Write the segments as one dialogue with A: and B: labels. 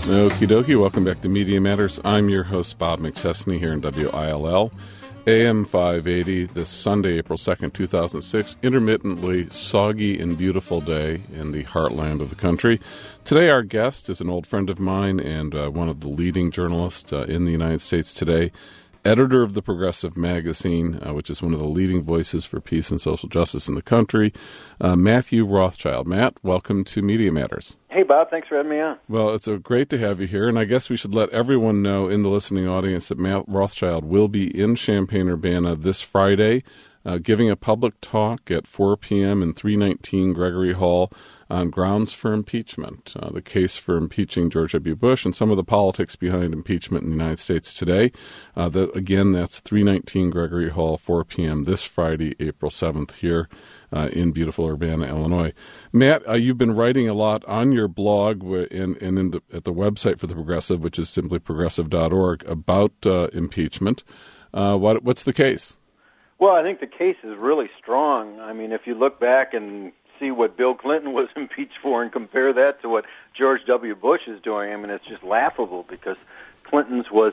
A: Okie dokie, welcome back to Media Matters. I'm your host, Bob McChesney, here in WILL. AM 580, this Sunday, April 2nd, 2006, intermittently soggy and beautiful day in the heartland of the country. Today, our guest is an old friend of mine and one of the leading journalists in the United States today, editor of the Progressive Magazine, which is one of the leading voices for peace and social justice in the country, Matthew Rothschild. Matt, welcome to Media Matters.
B: Hey, Bob. Thanks for having me on.
A: Well, it's great to have you here, and I guess we should let everyone know in the listening audience that Matt Rothschild will be in Champaign-Urbana this Friday, giving a public talk at 4 p.m. in 319 Gregory Hall on grounds for impeachment, the case for impeaching George W. Bush and some of the politics behind impeachment in the United States today. Again, that's 319 Gregory Hall, 4 p.m. this Friday, April 7th here in beautiful Urbana, Illinois. Matt, you've been writing a lot on your blog and at the website for The Progressive, which is simply progressive.org, about impeachment. What's the case?
B: Well, I think the case is really strong. I mean, if you look back and see what Bill Clinton was impeached for and compare that to what George W. Bush is doing, I mean, it's just laughable because Clinton's was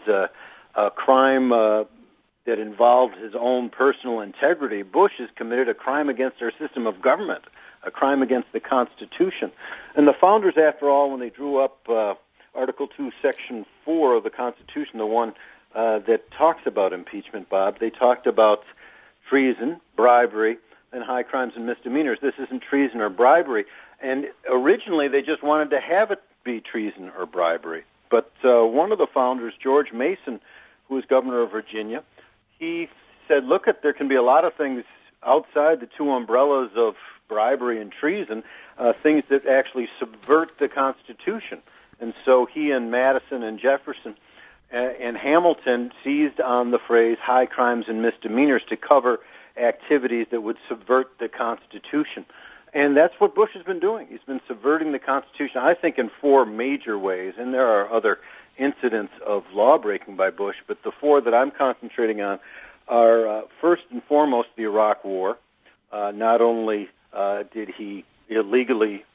B: a crime that involved his own personal integrity. Bush has committed a crime against our system of government, a crime against the Constitution. And the founders, after all, when they drew up Article 2, Section 4 of the Constitution, the one that talks about impeachment, Bob, they talked about treason, bribery, and high crimes and misdemeanors. This isn't treason or bribery. And originally they just wanted to have it be treason or bribery. But one of the founders, George Mason, who was governor of Virginia, he said, look, there can be a lot of things outside the two umbrellas of bribery and treason, things that actually subvert the Constitution. And so he and Madison and Jefferson and Hamilton seized on the phrase high crimes and misdemeanors to cover activities that would subvert the Constitution. And that's what Bush has been doing. He's been subverting the Constitution, I think, in four major ways. And there are other incidents of law-breaking by Bush, but the four that I'm concentrating on are, first and foremost, the Iraq War. Not only did he illegally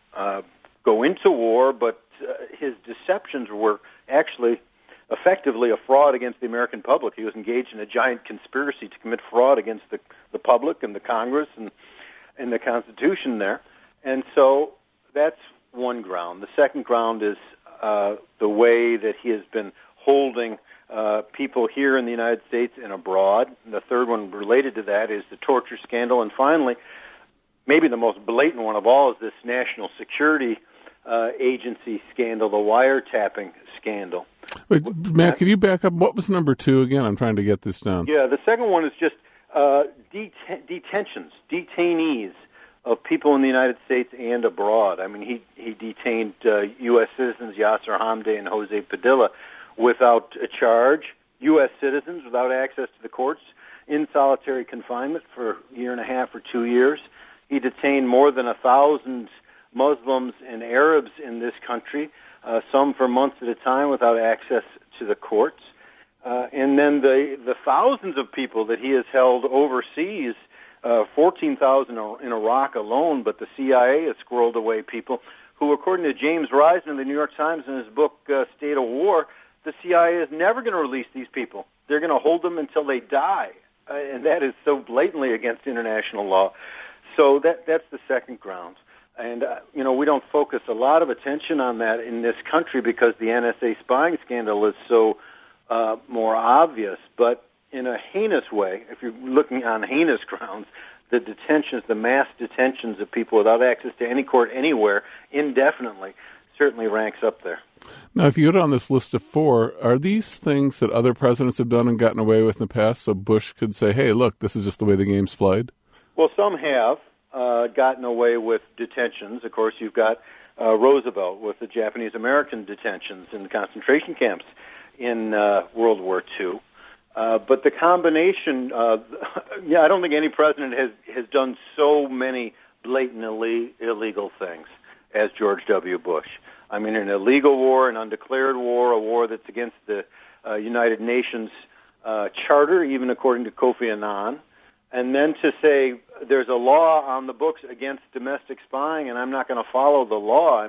B: go into war, but his deceptions were actually effectively a fraud against the American public. He was engaged in a giant conspiracy to commit fraud against the public and the Congress and the Constitution there. And so that's one ground. The second ground is the way that he has been holding people here in the United States and abroad. And the third one related to that is the torture scandal. And finally, maybe the most blatant one of all is this national security agency scandal, the wiretapping scandal.
A: Wait, Matt, can you back up? What was number two again? I'm trying to get this down.
B: Yeah, the second one is just detentions, detainees of people in the United States and abroad. I mean, he detained U.S. citizens, Yasser Hamdi and Jose Padilla, without a charge, U.S. citizens without access to the courts, in solitary confinement for a year and a half or 2 years. He detained more than 1,000 Muslims and Arabs in this country, some for months at a time without access to the courts. And then the thousands of people that he has held overseas, 14,000 in Iraq alone, but the CIA has squirreled away people who, according to James Risen of the New York Times in his book, State of War, the CIA is never going to release these people. They're going to hold them until they die. And that is so blatantly against international law. So that's the second ground. And, we don't focus a lot of attention on that in this country because the NSA spying scandal is so more obvious. But in a heinous way, if you're looking on heinous grounds, the detentions, the mass detentions of people without access to any court anywhere indefinitely certainly ranks up there.
A: Now, if you go on this list of four, are these things that other presidents have done and gotten away with in the past so Bush could say, hey, look, this is just the way the game's played?
B: Well, some have gotten away with detentions. Of course, you've got Roosevelt with the Japanese-American detentions in the concentration camps in World War II. But the combination, I don't think any president has done so many blatant illegal things as George W. Bush. I mean, an illegal war, an undeclared war, a war that's against the United Nations Charter, even according to Kofi Annan. And then to say there's a law on the books against domestic spying and I'm not going to follow the law. I mean,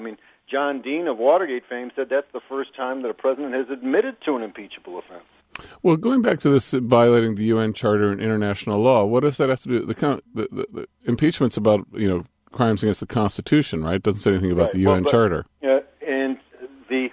B: John Dean of Watergate fame said that's the first time that a president has admitted to an impeachable offense.
A: Well, going back to this violating the UN Charter and international law, what does that have to do? The impeachment's about, crimes against the Constitution, right? It doesn't say anything about the UN Charter.
B: And the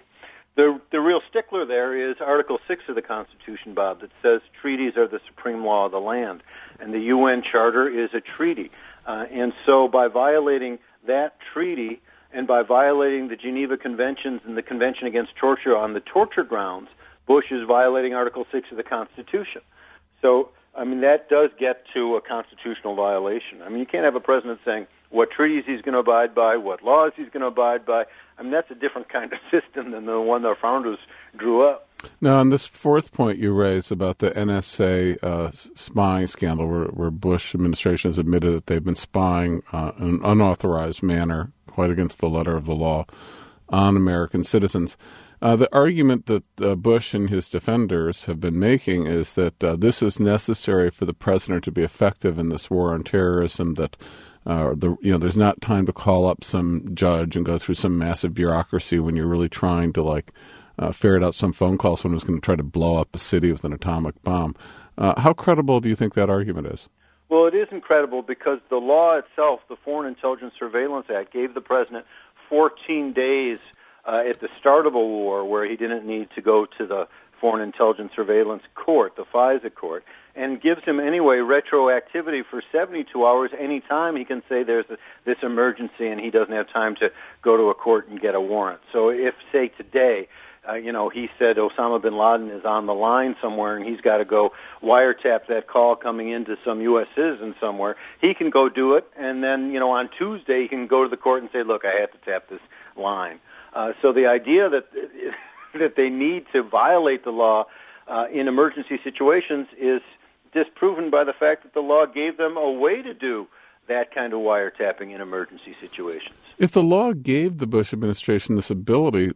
B: real stickler there is Article 6 of the Constitution, Bob, that says treaties are the supreme law of the land, and the UN Charter is a treaty. And so by violating that treaty and by violating the Geneva Conventions and the Convention Against Torture on the torture grounds, Bush is violating Article 6 of the Constitution. So, that does get to a constitutional violation. You can't have a president saying what treaties he's going to abide by, what laws he's going to abide by. That's a different kind of system than the one our founders drew up.
A: Now, on this fourth point you raised about the NSA spying scandal, where Bush administration has admitted that they've been spying in an unauthorized manner, quite against the letter of the law, on American citizens. The argument that Bush and his defenders have been making is that this is necessary for the president to be effective in this war on terrorism, that there's not time to call up some judge and go through some massive bureaucracy when you're really trying to ferret out some phone call someone who's going to try to blow up a city with an atomic bomb. How credible do you think that argument is?
B: Well, it is incredible because the law itself, the Foreign Intelligence Surveillance Act, gave the president 14 days at the start of a war where he didn't need to go to the Foreign Intelligence Surveillance Court, the FISA court, and gives him anyway retroactivity for 72 hours any time he can say there's this emergency and he doesn't have time to go to a court and get a warrant. So if, say, today, he said Osama bin Laden is on the line somewhere and he's got to go wiretap that call coming into some U.S. citizen somewhere, he can go do it, and then, on Tuesday he can go to the court and say, look, I had to tap this line. So the idea that they need to violate the law in emergency situations is disproven by the fact that the law gave them a way to do that kind of wiretapping in emergency situations.
A: If the law gave the Bush administration this ability,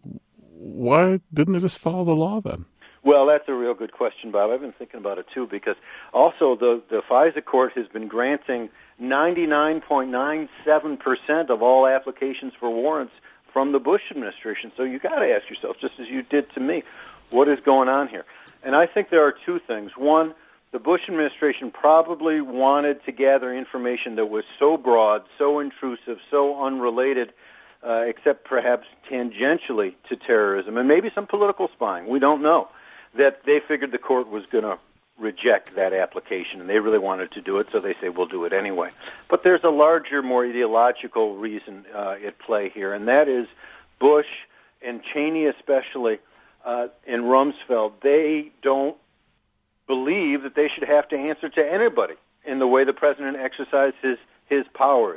A: why didn't it just follow the law then?
B: Well, that's a real good question, Bob. I've been thinking about it, too, because also the FISA court has been granting 99.97% of all applications for warrants from the Bush administration. So you got to ask yourself, just as you did to me, what is going on here? And I think there are two things. One, the Bush administration probably wanted to gather information that was so broad, so intrusive, so unrelated, except perhaps tangentially to terrorism, and maybe some political spying, we don't know, that they figured the court was going to reject that application, and they really wanted to do it, so they say, we'll do it anyway. But there's a larger, more ideological reason at play here, and that is Bush and Cheney especially, and Rumsfeld, they don't believe that they should have to answer to anybody in the way the president exercised his powers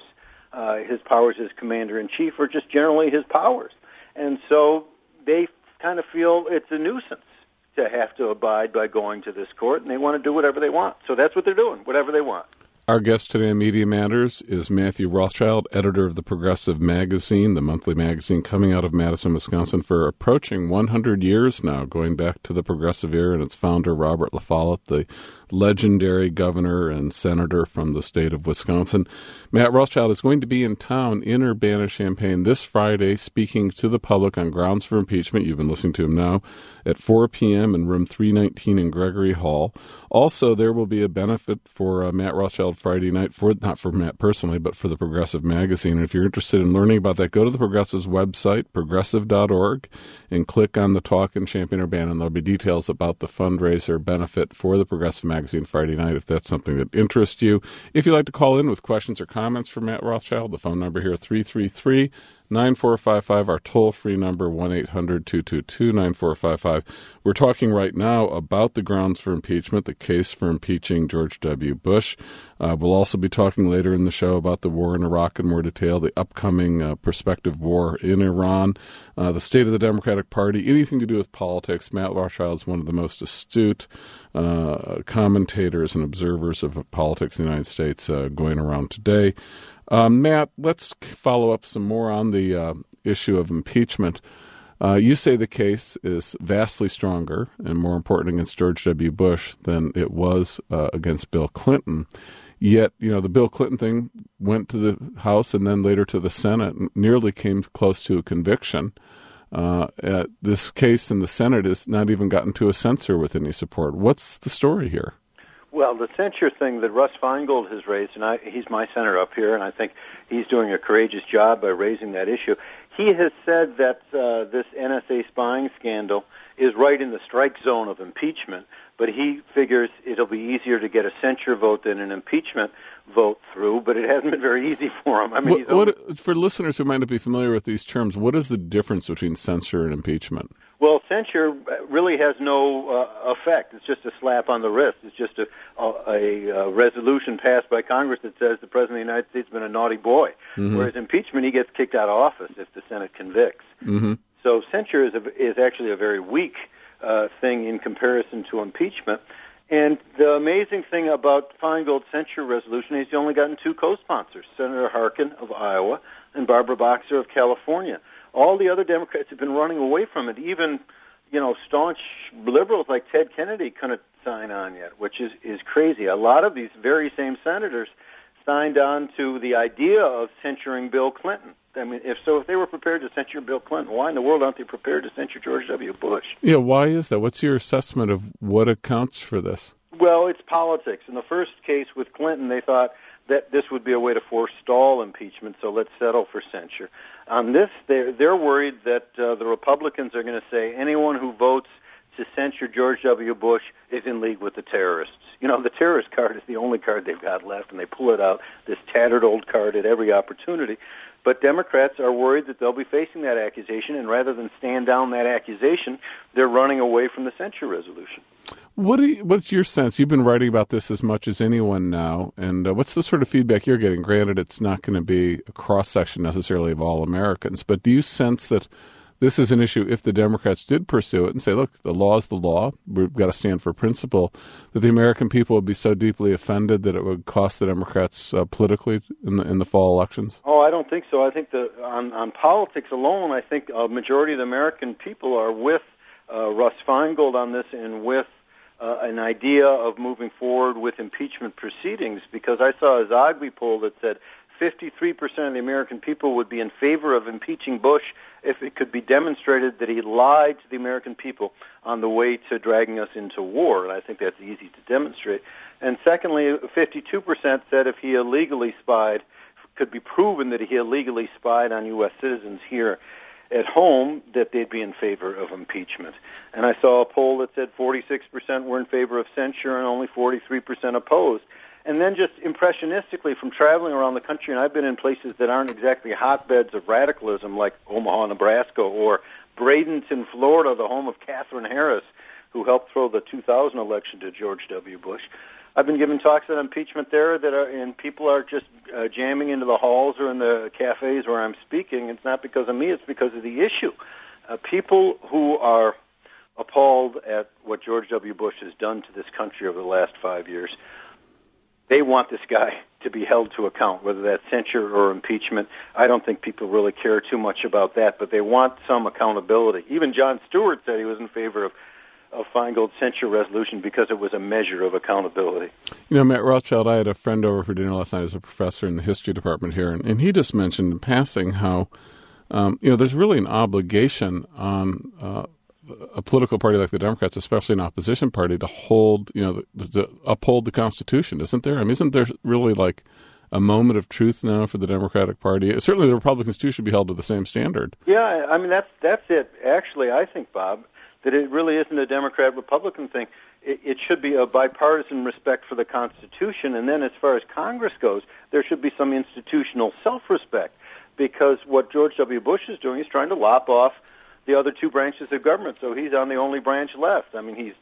B: as commander-in-chief, or just generally his powers. And so they kind of feel it's a nuisance to have to abide by going to this court, and they want to do whatever they want. So that's what they're doing, whatever they want.
A: Our guest today on Media Matters is Matthew Rothschild, editor of the Progressive Magazine, the monthly magazine coming out of Madison, Wisconsin, for approaching 100 years now, going back to the Progressive era and its founder, Robert La Follette, the legendary governor and senator from the state of Wisconsin. Matt Rothschild is going to be in town in Urbana-Champaign this Friday, speaking to the public on grounds for impeachment. You've been listening to him now at 4 p.m. in room 319 in Gregory Hall. Also, there will be a benefit for Matt Rothschild Friday night, not for Matt personally, but for the Progressive Magazine. And if you're interested in learning about that, go to the Progressive's website, progressive.org, and click on the Talk in Champaign-Urbana, and there'll be details about the fundraiser benefit for the Progressive Magazine Friday night, if that's something that interests you. If you'd like to call in with questions or comments for Matt Rothschild, the phone number here, 333-9455, our toll-free number, 1-800-222-9455. We're talking right now about the grounds for impeachment, the case for impeaching George W. Bush. We'll also be talking later in the show about the war in Iraq in more detail, the upcoming prospective war in Iran, the state of the Democratic Party, anything to do with politics. Matt Rothschild is one of the most astute commentators and observers of politics in the United States going around today. Matt, let's follow up some more on the issue of impeachment. You say the case is vastly stronger and more important against George W. Bush than it was against Bill Clinton. Yet, the Bill Clinton thing went to the House and then later to the Senate and nearly came close to a conviction. This case in the Senate has not even gotten to a censure with any support. What's the story here?
B: Well, the censure thing that Russ Feingold has raised, and he's my senator up here, and I think he's doing a courageous job by raising that issue. He has said that this NSA spying scandal is right in the strike zone of impeachment, but he figures it'll be easier to get a censure vote than an impeachment vote through, but it hasn't been very easy for him. I mean,
A: for listeners who might not be familiar with these terms, what is the difference between censure and impeachment?
B: Well, censure really has no effect. It's just a slap on the wrist. It's just a resolution passed by Congress that says the President of the United States has been a naughty boy. Mm-hmm. Whereas impeachment, he gets kicked out of office if the Senate convicts.
A: Mm-hmm.
B: So censure is actually a very weak thing in comparison to impeachment. And the amazing thing about Feingold's censure resolution is he's only gotten two co-sponsors, Senator Harkin of Iowa and Barbara Boxer of California. All the other Democrats have been running away from it. Even, staunch liberals like Ted Kennedy couldn't sign on yet, which is crazy. A lot of these very same senators signed on to the idea of censuring Bill Clinton. I mean, if they were prepared to censure Bill Clinton, why in the world aren't they prepared to censure George W. Bush?
A: Yeah, why is that? What's your assessment of what accounts for this?
B: Well, it's politics. In the first case with Clinton, they thought that this would be a way to forestall impeachment, so let's settle for censure. On this, they're worried that the Republicans are going to say anyone who votes to censure George W. Bush is in league with the terrorists. The terrorist card is the only card they've got left, and they pull it out, this tattered old card, at every opportunity. But Democrats are worried that they'll be facing that accusation, and rather than stand down that accusation, they're running away from the censure resolution.
A: What's your sense? You've been writing about this as much as anyone now, and what's the sort of feedback you're getting? Granted, it's not going to be a cross-section necessarily of all Americans, but do you sense that this is an issue, if the Democrats did pursue it and say, look, the law is the law, we've got to stand for principle, that the American people would be so deeply offended that it would cost the Democrats politically in the fall elections?
B: Oh, I don't think so. I think on politics alone, I think a majority of the American people are with Russ Feingold on this and with an idea of moving forward with impeachment proceedings, because I saw a Zogby poll that said 53% of the American people would be in favor of impeaching Bush if it could be demonstrated that he lied to the American people on the way to dragging us into war, and I think that's easy to demonstrate. And secondly, 52% said if he illegally spied, could be proven that he illegally spied on U.S. citizens here at home, that they'd be in favor of impeachment. And I saw a poll that said 46% were in favor of censure and only 43% opposed. And then just impressionistically from traveling around the country, and I've been in places that aren't exactly hotbeds of radicalism like Omaha, Nebraska, or Bradenton, Florida, the home of Katherine Harris, who helped throw the 2000 election to George W. Bush. I've been giving talks on impeachment there, and people are just jamming into the halls or in the cafes where I'm speaking. It's not because of me, it's because of the issue. People who are appalled at what George W. Bush has done to this country over the last 5 years, they want this guy to be held to account, whether that's censure or impeachment. I don't think people really care too much about that, but they want some accountability. Even Jon Stewart said he was in favor of Feingold's censure resolution because it was a measure of accountability.
A: Matt Rothschild, I had a friend over for dinner last night as a professor in the history department here, and he just mentioned in passing how, there's really an obligation on a political party like the Democrats, especially an opposition party, to hold, to uphold the Constitution, isn't there? I mean, isn't there really like a moment of truth now for the Democratic Party? Certainly the Republicans, too, should be held to the same standard.
B: Yeah, I mean, that's it. Actually, I think, Bob, that it really isn't a Democrat-Republican thing. It should be a bipartisan respect for the Constitution, and then as far as Congress goes, there should be some institutional self-respect, because what George W. Bush is doing is trying to lop off the other two branches of government, so he's on the only branch left. I mean, he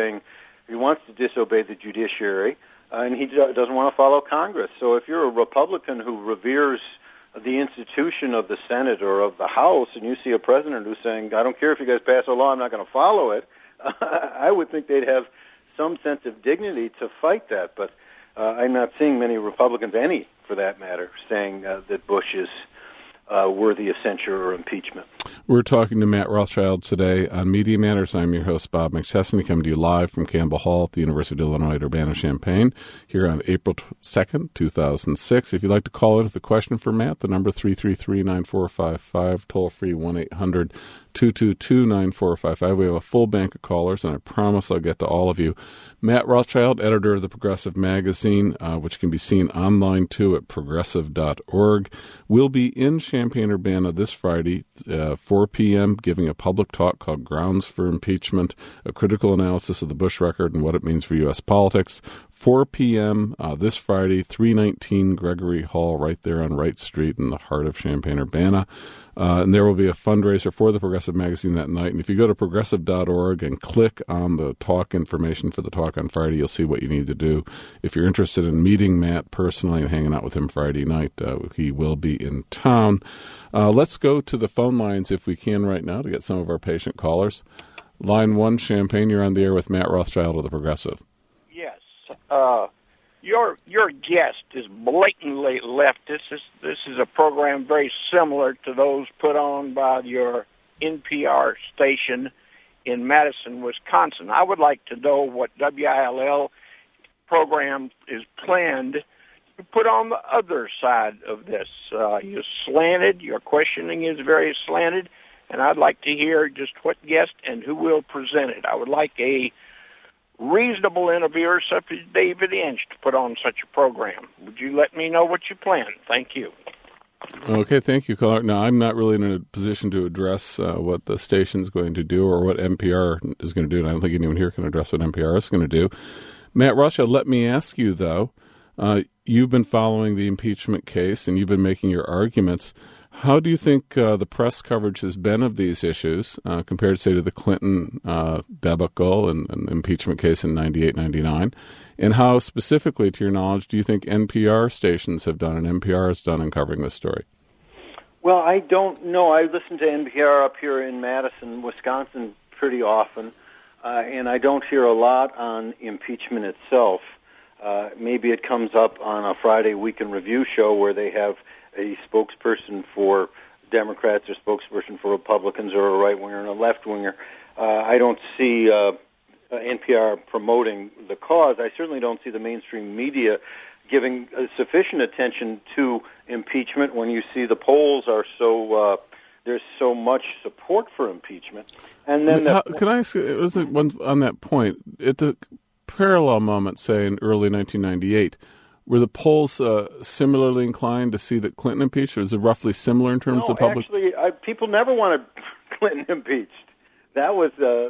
B: wants to disobey the judiciary, and he doesn't want to follow Congress. So if you're a Republican who reveres the institution of the Senate or of the House, and you see a president who's saying, I don't care if you guys pass a law, I'm not going to follow it, I would think they'd have some sense of dignity to fight that. But I'm not seeing many Republicans, any for that matter, saying that Bush is worthy of censure or impeachment.
A: We're talking to Matt Rothschild today on Media Matters. I'm your host, Bob McChesney, coming to you live from Campbell Hall at the University of Illinois at Urbana-Champaign here on April 2nd, 2006. If you'd like to call in with a question for Matt, the number 333-9455, toll-free 1-800-222-9455. We have a full bank of callers, and I promise I'll get to all of you. Matt Rothschild, editor of the Progressive Magazine, which can be seen online, too, at progressive.org, will be in Champaign-Urbana this Friday, 4 p.m., giving a public talk called Grounds for Impeachment, a critical analysis of the Bush record and what it means for U.S. politics. 4 p.m. This Friday, 319 Gregory Hall, right there on Wright Street in the heart of Champaign-Urbana. And there will be a fundraiser for the Progressive Magazine that night. And if you go to progressive.org and click on the talk information for the talk on Friday, you'll see what you need to do. If you're interested in meeting Matt personally and hanging out with him Friday night, he will be in town. Let's go to the phone lines if we can right now to get some of our patient callers. Line 1, Champaign, you're on the air with Matt Rothschild of the Progressive.
C: Yes. Your guest is blatantly leftist. This is a program very similar to those put on by your NPR station in Madison, Wisconsin. I would like to know what WILL program is planned to put on the other side of this. You're slanted. Your questioning is very slanted, and I'd like to hear just what guest and who will present it. I would like a reasonable interviewer such as David Inch to put on such a program. Would you let me know what you plan? Thank you.
A: Okay, thank you, caller. Now, I'm not really in a position to address what the station's going to do or what NPR is going to do, and I don't think anyone here can address what NPR is going to do. Matt Rothschild, let me ask you, though, you've been following the impeachment case and you've been making your arguments. How do you think the press coverage has been of these issues compared, say, to the Clinton debacle and impeachment case in 98, 99? And how specifically, to your knowledge, do you think NPR stations have done and NPR has done in covering this story?
B: Well, I don't know. I listen to NPR up here in Madison, Wisconsin pretty often, and I don't hear a lot on impeachment itself. Maybe it comes up on a Friday Week in Review show where they have a spokesperson for Democrats or spokesperson for Republicans or a right-winger and a left-winger. I don't see NPR promoting the cause. I certainly don't see the mainstream media giving sufficient attention to impeachment when you see the polls are so there's so much support for impeachment. And then
A: can I ask one on that point? At the parallel moment, say in early 1998, were the polls similarly inclined to see that Clinton impeached, or is it roughly similar in terms of public?
B: Actually, people never wanted Clinton impeached. That was the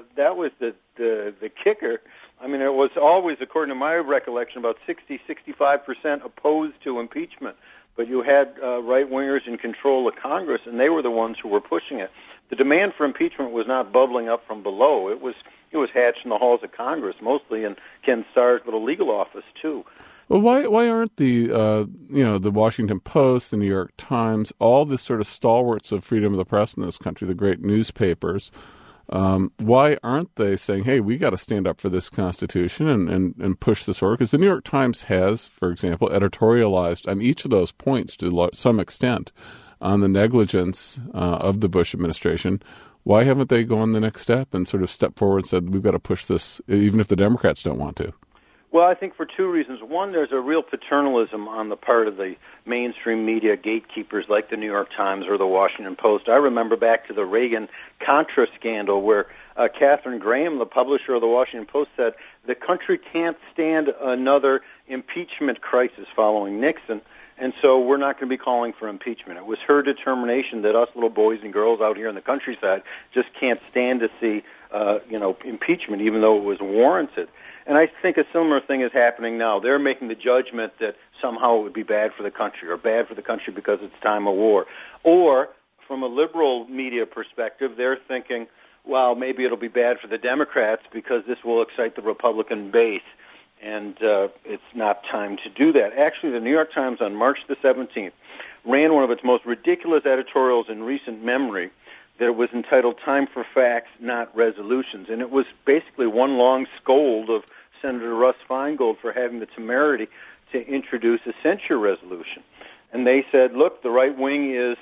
B: kicker. I mean, it was always, according to my recollection, about 65% opposed to impeachment. But you had right-wingers in control of Congress, and they were the ones who were pushing it. The demand for impeachment was not bubbling up from below. It was hatched in the halls of Congress, mostly in Ken Starr's little legal office, too.
A: Well, why aren't the the Washington Post, the New York Times, all this sort of stalwarts of freedom of the press in this country, the great newspapers, why aren't they saying, hey, we got to stand up for this Constitution and push this forward? Because the New York Times has, for example, editorialized on each of those points to some extent on the negligence of the Bush administration. Why haven't they gone the next step and sort of stepped forward and said, we've got to push this, even if the Democrats don't want to?
B: Well, I think for two reasons. One, there's a real paternalism on the part of the mainstream media gatekeepers like the New York Times or the Washington Post. I remember back to the Reagan-Contra scandal where Katharine Graham, the publisher of the Washington Post, said the country can't stand another impeachment crisis following Nixon, and so we're not going to be calling for impeachment. It was her determination that us little boys and girls out here in the countryside just can't stand to see impeachment, even though it was warranted. And I think a similar thing is happening now. They're making the judgment that somehow it would be bad for the country or bad for the country because it's time of war. Or, from a liberal media perspective, they're thinking, well, maybe it'll be bad for the Democrats because this will excite the Republican base, and it's not time to do that. Actually, the New York Times on March the 17th ran one of its most ridiculous editorials in recent memory that was entitled Time for Facts, Not Resolutions. And it was basically one long scold of Senator Russ Feingold for having the temerity to introduce a censure resolution. And they said, look, the right wing is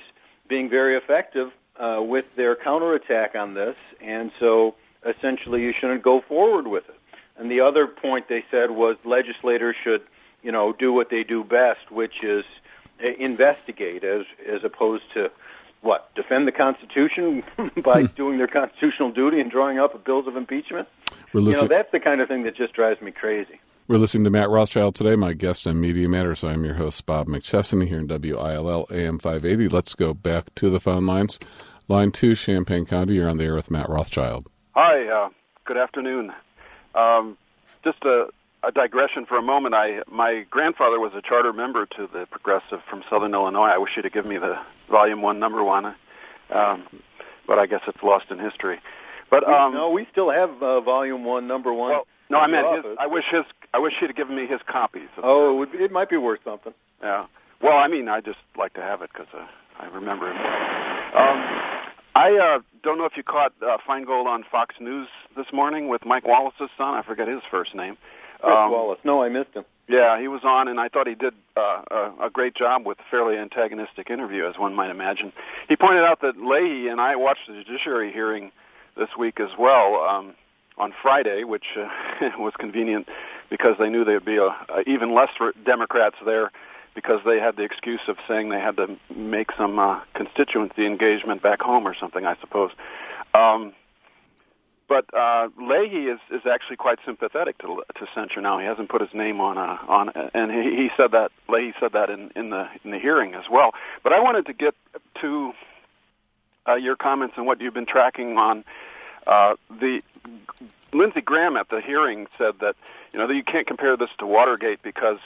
B: being very effective with their counterattack on this, and so essentially you shouldn't go forward with it. And the other point they said was legislators should, do what they do best, which is investigate as opposed to defend the Constitution by doing their constitutional duty and drawing up bills of impeachment. That's the kind of thing that just drives me crazy.
A: We're listening to Matt Rothschild today, my guest on Media Matters. I'm your host, Bob McChesney, here in WILL AM 580. Let's go back to the phone lines. Line 2, Champaign County. You're on the air with Matt Rothschild.
D: Hi, good afternoon. Just a digression for a moment. My grandfather was a charter member to the Progressive from Southern Illinois. I wish he'd have given me the Volume 1, Number 1, but I guess it's lost in history. But
B: no, we still have Volume 1, Number 1.
D: Well, no, I meant I wish he'd have given me his copies.
B: It might be worth something.
D: Yeah. Well, I just like to have it because I remember him. I don't know if you caught Feingold on Fox News this morning with Mike Wallace's son. I forget his first name.
B: Chris Wallace. No, I missed him.
D: Yeah, he was on, and I thought he did a great job with a fairly antagonistic interview, as one might imagine. He pointed out that Leahy, and I watched the judiciary hearing this week as well, on Friday, which was convenient because they knew there would be even less Democrats there because they had the excuse of saying they had to make some constituency engagement back home or something, I suppose. But Leahy is actually quite sympathetic to censure now. He hasn't put his name on and he said that Leahy said that in the hearing as well. But I wanted to get to your comments and what you've been tracking on the Lindsey Graham at the hearing said that that you can't compare this to Watergate because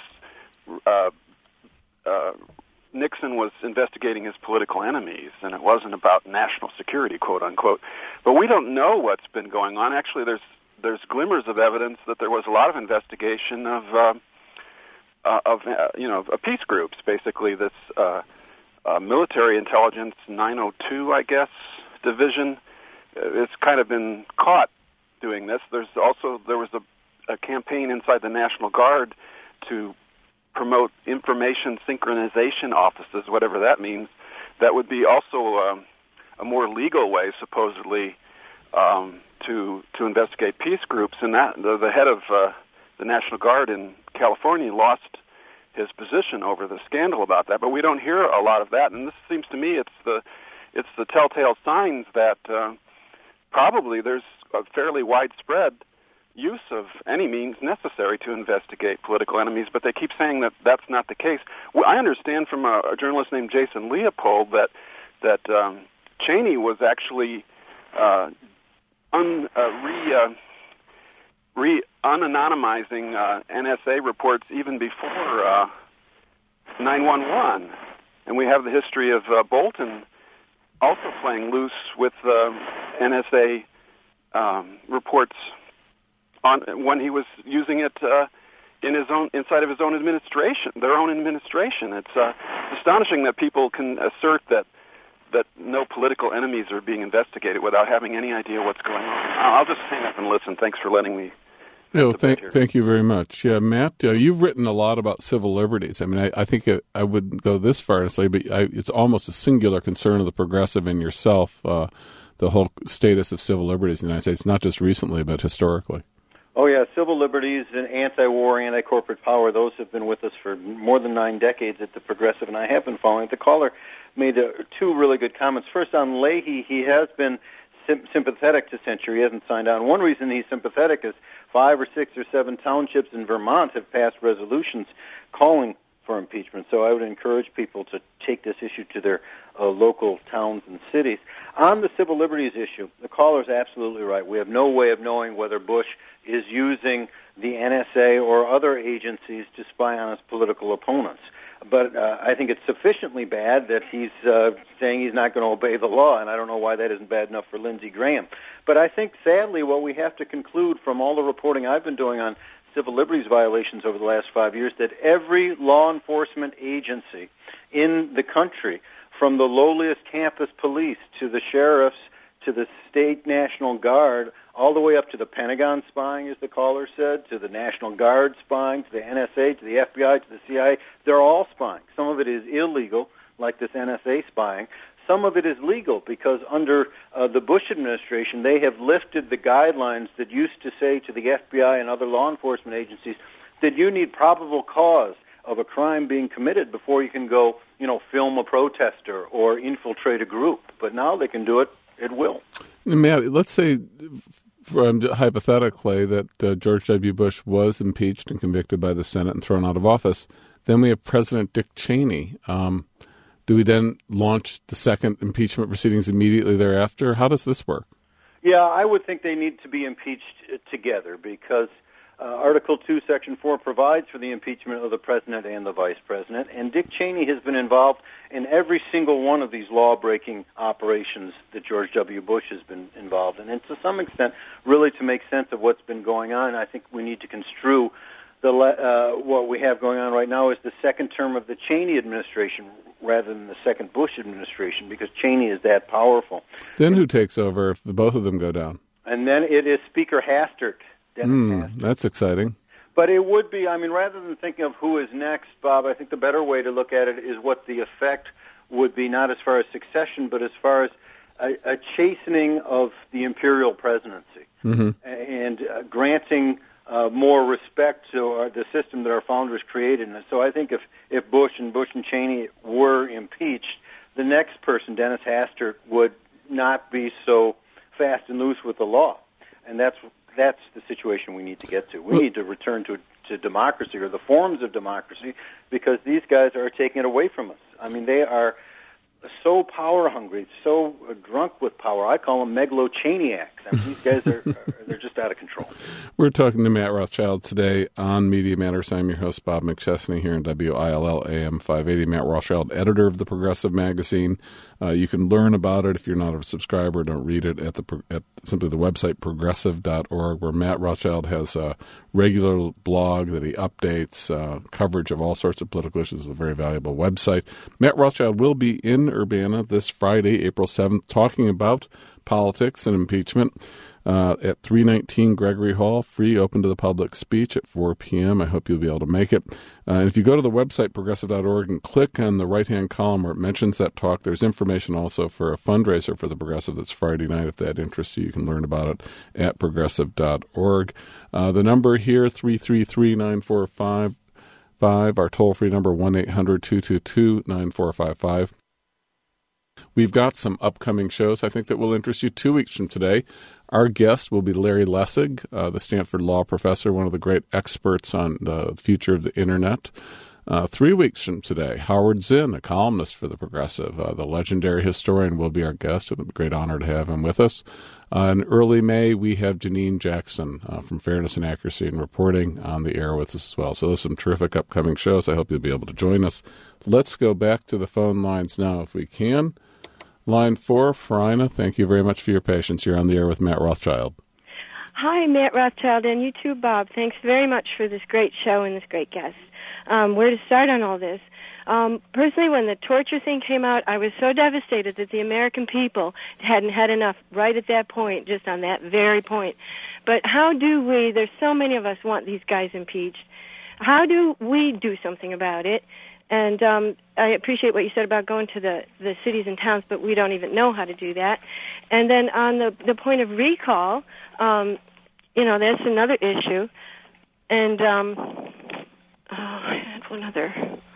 D: Nixon was investigating his political enemies, and it wasn't about national security, quote unquote. But we don't know what's been going on. Actually, there's glimmers of evidence that there was a lot of investigation of peace groups. Basically, this military intelligence 902, I guess, division. It's kind of been caught doing this. There was a campaign inside the National Guard to promote information synchronization offices, whatever that means. That would be also a more legal way, supposedly, to investigate peace groups. And that the head of the National Guard in California lost his position over the scandal about that. But we don't hear a lot of that. And this seems to me it's the telltale signs that probably there's a fairly widespread use of any means necessary to investigate political enemies, but they keep saying that that's not the case. Well, I understand from a journalist named Jason Leopold that Cheney was actually unanonymizing NSA reports even before 9/11, and we have the history of Bolton also playing loose with NSA reports when he was using it inside of his own administration, their own administration. It's astonishing that people can assert that no political enemies are being investigated without having any idea what's going on. I'll just hang up and listen. Thanks for letting me.
A: No, thank you very much. Yeah, Matt, you've written a lot about civil liberties. I mean, I think I wouldn't go this far to say, but it's almost a singular concern of the Progressive and yourself, the whole status of civil liberties in the United States, not just recently, but historically.
B: Oh, yeah, civil liberties and anti-war, anti-corporate power, those have been with us for more than 9 decades at the Progressive, and I have been following it. The caller made 2 really good comments. First, on Leahy, he has been sympathetic to censure. He hasn't signed on. One reason he's sympathetic is 5 or 6 or 7 townships in Vermont have passed resolutions calling for impeachment. So I would encourage people to take this issue to their local towns and cities. On the civil liberties issue, the caller's absolutely right. We have no way of knowing whether Bush is using the NSA or other agencies to spy on his political opponents. But I think it's sufficiently bad that he's saying he's not going to obey the law, and I don't know why that isn't bad enough for Lindsey Graham. But I think, sadly, what we have to conclude from all the reporting I've been doing on civil liberties violations over the last 5 years, that every law enforcement agency in the country, from the lowliest campus police to the sheriffs to the state National Guard, all the way up to the Pentagon spying, as the caller said, to the National Guard spying, to the NSA, to the FBI, to the CIA, they're all spying. Some of it is illegal, like this NSA spying. some of it is legal because under the Bush administration, they have lifted the guidelines that used to say to the FBI and other law enforcement agencies that you need probable cause of a crime being committed before you can go, film a protester or infiltrate a group. But now they can do it at will.
A: Matt, let's say, hypothetically, that George W. Bush was impeached and convicted by the Senate and thrown out of office. Then we have President Dick Cheney. Do we then launch the second impeachment proceedings immediately thereafter? How does this work?
B: Yeah, I would think they need to be impeached together because Article 2, Section 4 provides for the impeachment of the president and the vice president, and Dick Cheney has been involved in every single one of these law-breaking operations that George W. Bush has been involved in. And to some extent, really to make sense of what's been going on, I think we need to construe what we have going on right now is the second term of the Cheney administration rather than the second Bush administration, because Cheney is that powerful.
A: Then who takes over if both of them go down?
B: And then it is Speaker Hastert.
A: That's exciting.
B: But it would be, rather than thinking of who is next, Bob, I think the better way to look at it is what the effect would be, not as far as succession, but as far as a chastening of the imperial presidency and granting more respect to the system that our founders created. And so I think if Bush and Cheney were impeached, the next person, Dennis Hastert, would not be so fast and loose with the law. And that's the situation we need to get to. We need to return to democracy or the forms of democracy because these guys are taking it away from us. They are so power hungry, so drunk with power. I call them megalocaniacs. These guys they're just out of control.
A: We're talking to Matt Rothschild today on Media Matters. I'm your host, Bob McChesney, here in WILL AM 580. Matt Rothschild, editor of the Progressive Magazine. You can learn about it if you're not a subscriber. Don't read it at simply the website progressive.org, where Matt Rothschild has a regular blog that he updates, coverage of all sorts of political issues. It's a very valuable website. Matt Rothschild will be in Urbana this Friday, April 7th, talking about politics and impeachment at 319 Gregory Hall, free, open to the public speech at 4 p.m. I hope you'll be able to make it. And if you go to the website, progressive.org, and click on the right-hand column where it mentions that talk, there's information also for a fundraiser for the Progressive that's Friday night. If that interests you, you can learn about it at progressive.org. The number here, 333-9455, our toll-free number, 1-800-222-9455. We've got some upcoming shows I think that will interest you. 2 weeks from today, our guest will be Larry Lessig, the Stanford law professor, one of the great experts on the future of the Internet. 3 weeks from today, Howard Zinn, a columnist for the Progressive, the legendary historian, will be our guest. It's a great honor to have him with us. In early May, we have Janine Jackson from Fairness and Accuracy in Reporting on the air with us as well. So those are some terrific upcoming shows. I hope you'll be able to join us. Let's go back to the phone lines now if we can. Line 4, Farina, thank you very much for your patience. You're on the air with Matt Rothschild.
E: Hi, Matt Rothschild, and you too, Bob. Thanks very much for this great show and this great guest. Where to start on all this? Personally, when the torture thing came out, I was so devastated that the American people hadn't had enough right at that point, just on that very point. But how do we, there's so many of us want these guys impeached, how do we do something about it? And I appreciate what you said about going to the cities and towns, but we don't even know how to do that. And then on the point of recall, that's another issue. And I had one other.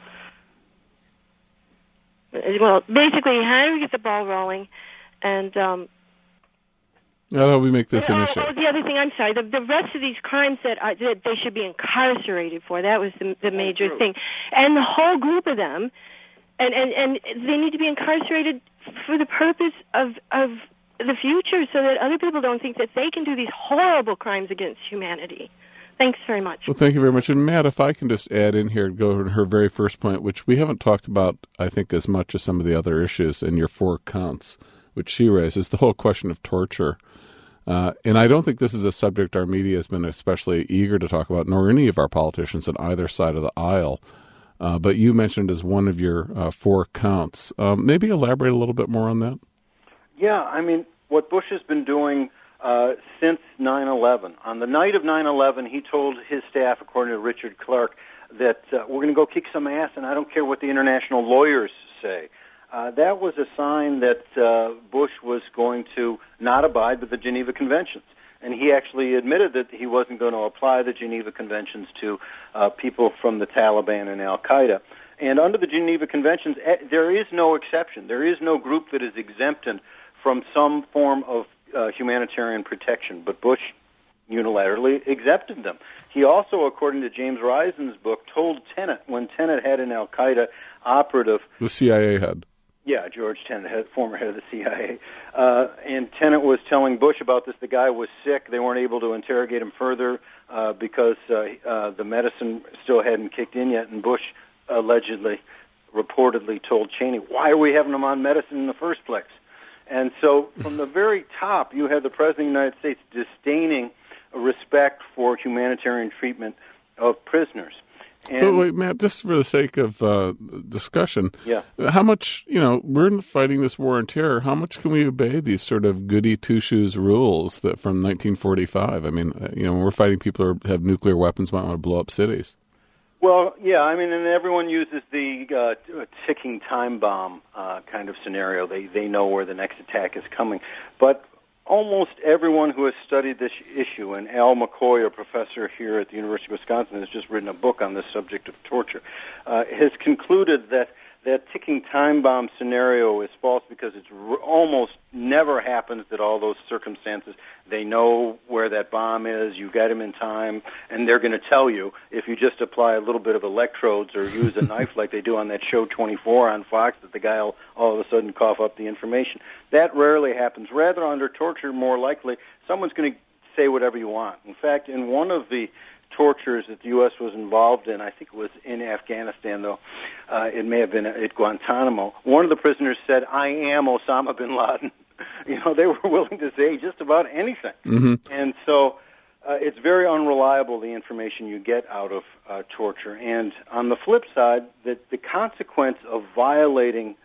E: Well, basically, how do we get the ball rolling? And
A: how do we make this an issue?
E: The other thing, I'm sorry, the rest of these crimes that they should be incarcerated for, that was the major thing. And the whole group of them, and they need to be incarcerated for the purpose of the future so that other people don't think that they can do these horrible crimes against humanity. Thanks very much.
A: Well, thank you very much. And Matt, if I can just add in here, go to her very first point, which we haven't talked about, I think, as much as some of the other issues in your 4 counts, which she raises, the whole question of torture. And I don't think this is a subject our media has been especially eager to talk about, nor any of our politicians on either side of the aisle. But you mentioned as one of your 4 counts. Maybe elaborate a little bit more on that.
B: Yeah, what Bush has been doing since 9/11. On the night of 9/11, he told his staff, according to Richard Clark, that we're going to go kick some ass, and I don't care what the international lawyers say. that was a sign that Bush was going to not abide with the Geneva Conventions. And he actually admitted that he wasn't going to apply the Geneva Conventions to people from the Taliban and Al-Qaeda. And under the Geneva Conventions, there is no exception. There is no group that is exempted from some form of humanitarian protection. But Bush unilaterally accepted them. He also, according to James Risen's book, told Tenet, when Tenet had an Al-Qaeda operative...
A: The CIA head.
B: Yeah, George Tenet, former head of the CIA. And Tenet was telling Bush about this. The guy was sick. They weren't able to interrogate him further because the medicine still hadn't kicked in yet. And Bush reportedly told Cheney, why are we having him on medicine in the first place? And so from the very top, you have the President of the United States disdaining respect for humanitarian treatment of prisoners. And,
A: but wait, Matt, just for the sake of discussion,
B: yeah.
A: How much, we're fighting this war on terror. How much can we obey these sort of goody two-shoes rules that from 1945? I mean, when we're fighting people who have nuclear weapons, might want to blow up cities.
B: Well, yeah, I mean, and everyone uses the ticking time bomb kind of scenario. They know where the next attack is coming. But almost everyone who has studied this issue, and Al McCoy, a professor here at the University of Wisconsin, has just written a book on this subject of torture, has concluded that ticking time bomb scenario is false because it almost never happens that all those circumstances, they know where that bomb is, you get them in time, and they're going to tell you if you just apply a little bit of electrodes or use a knife like they do on that show 24 on Fox, that the guy will all of a sudden cough up the information. That rarely happens. Rather, under torture, more likely, someone's going to say whatever you want. In fact, in one of the tortures that the U.S. was involved in, I think it was in Afghanistan, though, it may have been at Guantanamo, one of the prisoners said, I am Osama bin Laden. They were willing to say just about anything.
A: Mm-hmm.
B: And so it's very unreliable, the information you get out of torture. And on the flip side, the consequence of violating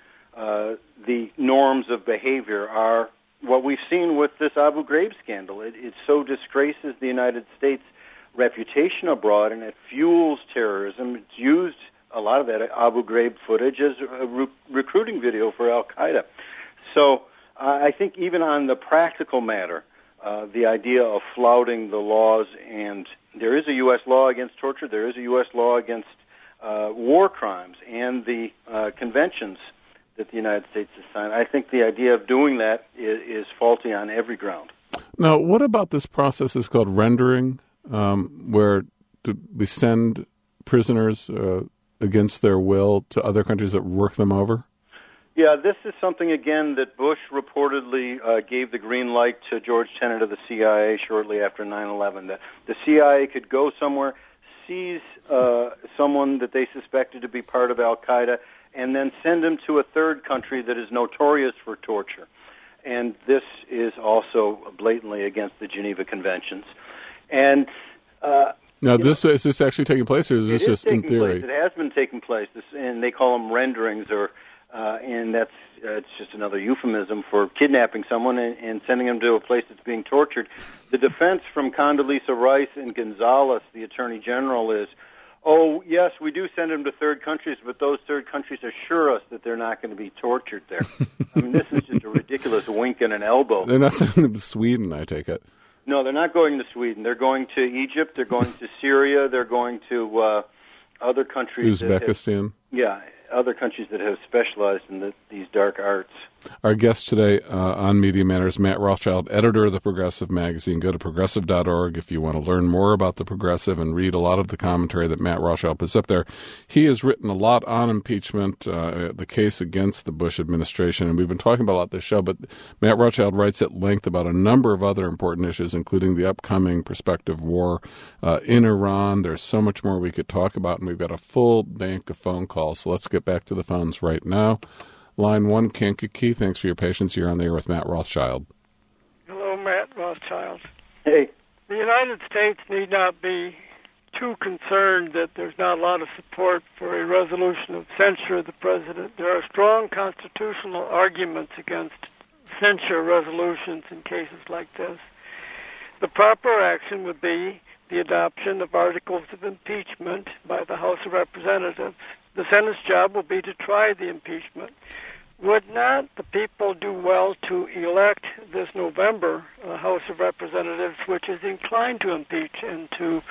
B: the norms of behavior are what we've seen with this Abu Ghraib scandal. It so disgraces the United States' reputation abroad, and it fuels terrorism. It's used a lot of that Abu Ghraib footage as a recruiting video for Al-Qaeda. So I think even on the practical matter, the idea of flouting the laws, and there is a U.S. law against torture, there is a U.S. law against war crimes, and the conventions that the United States has signed. I think the idea of doing that is faulty on every ground.
A: Now, what about this process is called rendering, where we send prisoners against their will to other countries that work them over?
B: Yeah, this is something, again, that Bush reportedly gave the green light to George Tenet of the CIA shortly after 9/11. That the CIA could go somewhere, seize someone that they suspected to be part of Al-Qaeda, and then send him to a third country that is notorious for torture. And this is also blatantly against the Geneva Conventions. And
A: now, is this actually taking place, or is this just in theory?
B: It has been taking place, and they call them renderings, and that's it's just another euphemism for kidnapping someone and sending them to a place that's being tortured. The defense from Condoleezza Rice and Gonzalez, the Attorney General, is, oh, yes, we do send them to third countries, but those third countries assure us that they're not going to be tortured there. I mean, this is just a ridiculous wink and an elbow.
A: They're not sending them to Sweden, I take it.
B: No, they're not going to Sweden. They're going to Egypt. They're going to Syria. They're going to other countries.
A: Uzbekistan.
B: Other countries that have specialized in these dark arts.
A: Our guest today on Media Matters, Matt Rothschild, editor of the Progressive magazine. Go to progressive.org if you want to learn more about the Progressive and read a lot of the commentary that Matt Rothschild puts up there. He has written a lot on impeachment, the case against the Bush administration, and we've been talking about a lot this show, but Matt Rothschild writes at length about a number of other important issues, including the upcoming prospective war in Iran. There's so much more we could talk about, and we've got a full bank of phone calls, so let's get back to the phones right now. Line 1, Kankakee, thanks for your patience. You're on the air with Matt Rothschild.
F: Hello, Matt Rothschild.
B: Hey.
F: The United States need not be too concerned that there's not a lot of support for a resolution of censure of the president. There are strong constitutional arguments against censure resolutions in cases like this. The proper action would be the adoption of articles of impeachment by the House of Representatives. The Senate's job will be to try the impeachment. would not the people do well to elect this November a House of Representatives which is inclined to impeach and to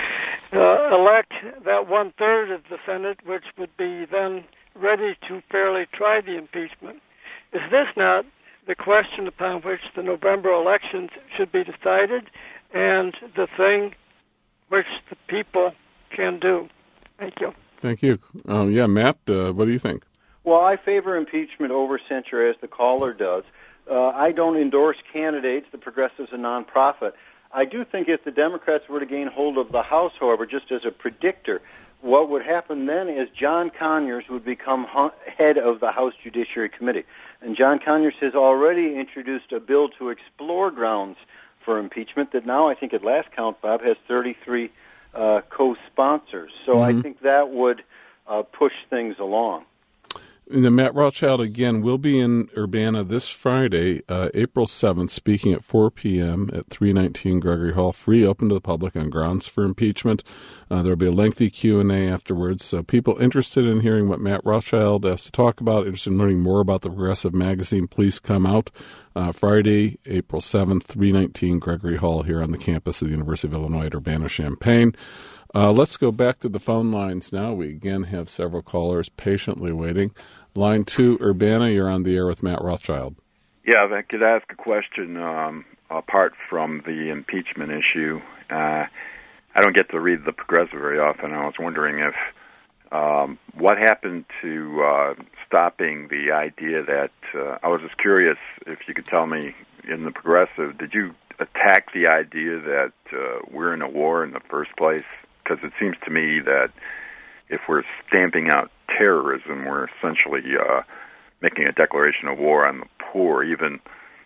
F: elect that one-third of the Senate which would be then ready to fairly try the impeachment? Is this not the question upon which the November elections should be decided and the thing which the people can do? Thank you.
A: Thank you. Matt, what do you think?
B: Well, I favor impeachment over censure, as the caller does. I don't endorse candidates. The Progressive's a nonprofit. I do think if the Democrats were to gain hold of the House, however, just as a predictor, what would happen then is John Conyers would become head of the House Judiciary Committee. And John Conyers has already introduced a bill to explore grounds for impeachment that now, I think at last count, Bob, has 33 co-sponsors. So I think that would push things along.
A: And then Matt Rothschild, again, will be in Urbana this Friday, April 7th, speaking at 4 p.m. at 319 Gregory Hall, free, open to the public on grounds for impeachment. There will be a lengthy Q&A afterwards. So people interested in hearing what Matt Rothschild has to talk about, interested in learning more about the Progressive Magazine, please come out Friday, April 7th, 319 Gregory Hall here on the campus of the University of Illinois at Urbana-Champaign. Let's go back to the phone lines now. We again have several callers patiently waiting. Line 2, Urbana, you're on the air with Matt Rothschild.
G: Yeah, if I could ask a question apart from the impeachment issue. I don't get to read the Progressive very often. I was wondering if what happened to stopping the idea that I was just curious if you could tell me in the Progressive, did you attack the idea that we're in a war in the first place? Because it seems to me that if we're stamping out terrorism, we're essentially making a declaration of war on the poor. Even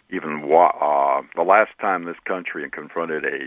G: the last time this country confronted a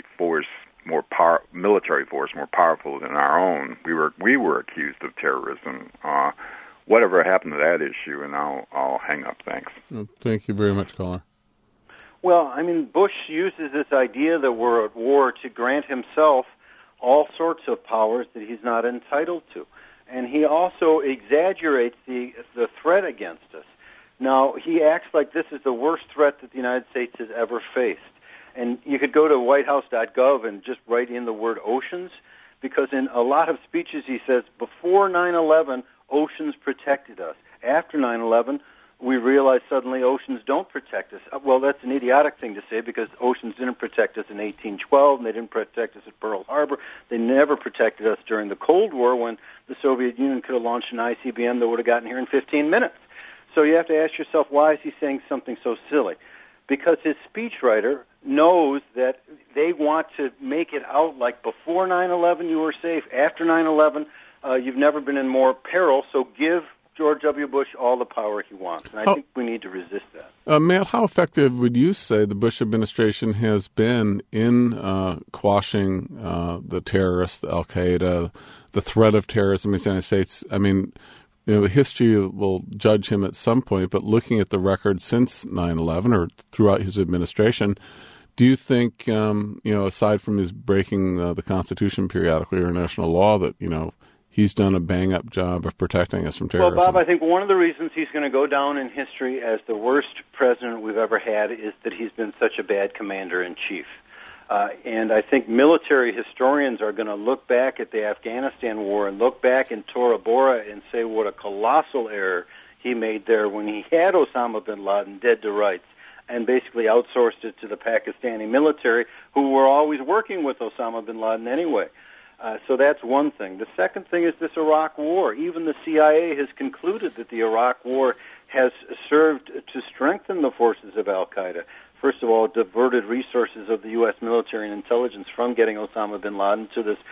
G: military force more powerful than our own, we were accused of terrorism. Whatever happened to that issue, and I'll hang up. Thanks.
A: Well, thank you very much, caller.
B: Well, I mean, Bush uses this idea that we're at war to grant himself all sorts of powers that he's not entitled to. And he also exaggerates the threat against us. Now, he acts like this is the worst threat that the United States has ever faced. And you could go to whitehouse.gov and just write in the word oceans, because in a lot of speeches he says, before 9/11, oceans protected us. After 9/11, we realized suddenly oceans don't protect us. Well, that's an idiotic thing to say, because oceans didn't protect us in 1812, and they didn't protect us at Pearl Harbor. They never protected us during the Cold War, when the Soviet Union could have launched an ICBM that would have gotten here in 15 minutes. So you have to ask yourself, why is he saying something so silly? Because his speechwriter knows that they want to make it out like before 9/11 you were safe, after 9/11 you've never been in more peril, so give George W. Bush all the power he wants. And I think we need to resist that.
A: Matt, how effective would you say the Bush administration has been in quashing the terrorists, the Al-Qaeda, the threat of terrorism in the United States? I mean, history will judge him at some point, but looking at the record since 9/11 or throughout his administration, do you think, aside from his breaking the Constitution periodically or international law, that, he's done a bang-up job of protecting us from terrorism?
B: Well, Bob, I think one of the reasons he's going to go down in history as the worst president we've ever had is that he's been such a bad commander-in-chief. And I think military historians are going to look back at the Afghanistan war and look back in Tora Bora and say what a colossal error he made there when he had Osama bin Laden dead to rights and basically outsourced it to the Pakistani military, who were always working with Osama bin Laden anyway. So that's one thing. The second thing is this Iraq war. Even the CIA has concluded that the Iraq war has served to strengthen the forces of al-Qaeda. First of all, it diverted resources of the U.S. military and intelligence from getting Osama bin Laden to this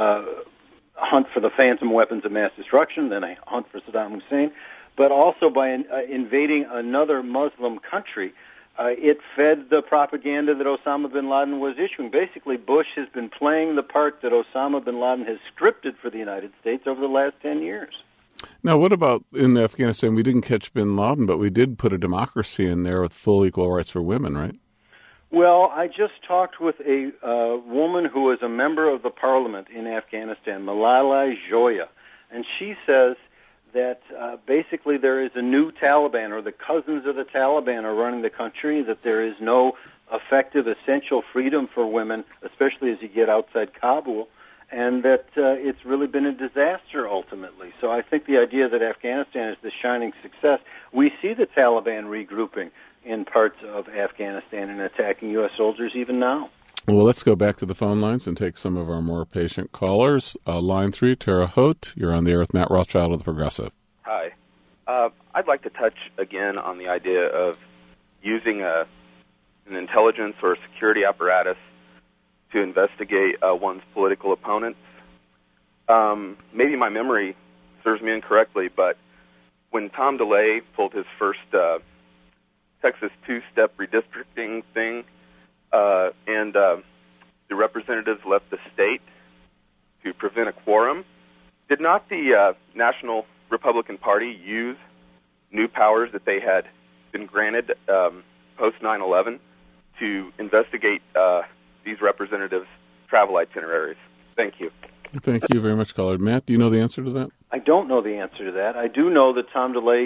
B: hunt for the phantom weapons of mass destruction, then a hunt for Saddam Hussein. But also by invading another Muslim country, it fed the propaganda that Osama bin Laden was issuing. Basically, Bush has been playing the part that Osama bin Laden has scripted for the United States over the last 10 years.
A: Now, what about in Afghanistan? We didn't catch bin Laden, but we did put a democracy in there with full equal rights for women, right?
B: Well, I just talked with a woman who is a member of the parliament in Afghanistan, Malala Joya, and she says that basically there is a new Taliban, or the cousins of the Taliban are running the country, that there is no effective, essential freedom for women, especially as you get outside Kabul, and that it's really been a disaster ultimately. So I think the idea that Afghanistan is the shining success, we see the Taliban regrouping in parts of Afghanistan and attacking U.S. soldiers even now.
A: Well, let's go back to the phone lines and take some of our more patient callers. Line 3, Terre Haute, you're on the air with Matt Rothschild of The Progressive.
H: Hi. I'd like to touch again on the idea of using an intelligence or security apparatus to investigate one's political opponents. Maybe my memory serves me incorrectly, but when Tom DeLay pulled his first Texas two-step redistricting thing, and the representatives left the state to prevent a quorum, did not the National Republican Party use new powers that they had been granted post 9/11 to investigate these representatives' travel itineraries? Thank you.
A: Thank you very much, caller. Matt, do you know the answer to that?
B: I don't know the answer to that. I do know that Tom DeLay,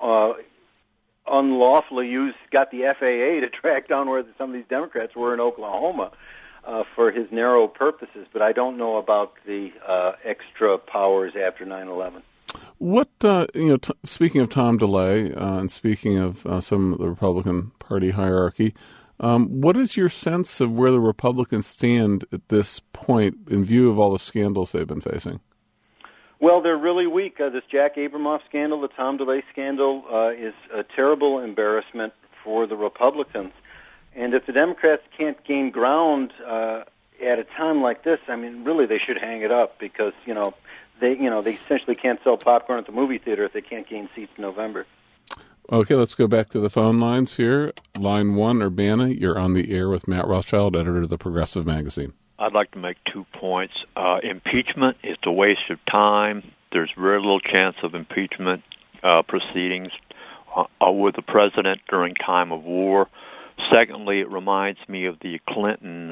B: unlawfully got the FAA to track down where some of these Democrats were in Oklahoma for his narrow purposes, but I don't know about the extra powers after 9/11.
A: What, speaking of Tom DeLay and speaking of some of the Republican Party hierarchy, what is your sense of where the Republicans stand at this point in view of all the scandals they've been facing?
B: Well, they're really weak. This Jack Abramoff scandal, the Tom DeLay scandal, is a terrible embarrassment for the Republicans. And if the Democrats can't gain ground at a time like this, I mean, really, they should hang it up because they essentially can't sell popcorn at the movie theater if they can't gain seats in November.
A: Okay, let's go back to the phone lines here. Line 1, Urbana, you're on the air with Matt Rothschild, editor of the Progressive magazine.
I: I'd like to make 2 points. Impeachment is a waste of time. There's very little chance of impeachment proceedings with the president during time of war. Secondly, it reminds me of the Clinton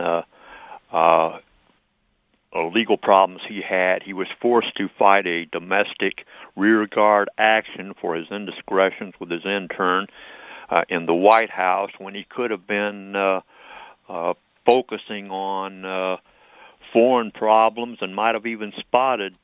I: legal problems he had. He was forced to fight a domestic rearguard action for his indiscretions with his intern in the White House when he could have been focusing on foreign problems and might have even spotted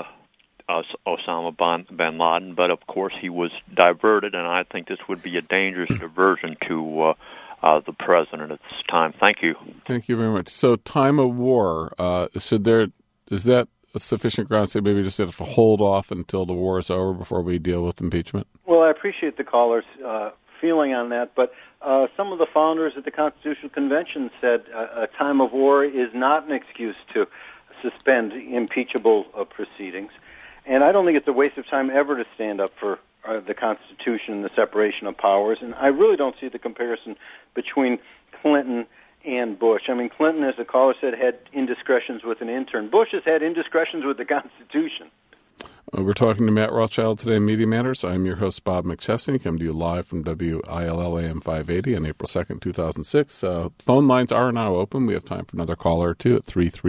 I: Osama bin Laden, but of course he was diverted, and I think this would be a dangerous diversion to the president at this time. Thank you.
A: Thank you very much. So, time of war, is that a sufficient ground to say maybe just have to hold off until the war is over before we deal with impeachment?
B: Well, I appreciate the caller's feeling on that, but some of the founders at the Constitutional Convention said a time of war is not an excuse to suspend impeachable proceedings. And I don't think it's a waste of time ever to stand up for the Constitution and the separation of powers. And I really don't see the comparison between Clinton and Bush. I mean, Clinton, as the caller said, had indiscretions with an intern. Bush has had indiscretions with the Constitution.
A: We're talking to Matt Rothschild today in Media Matters. I'm your host, Bob McChesney, coming to you live from WILL AM 580 on April 2nd, 2006. Phone lines are now open. We have time for another caller or two at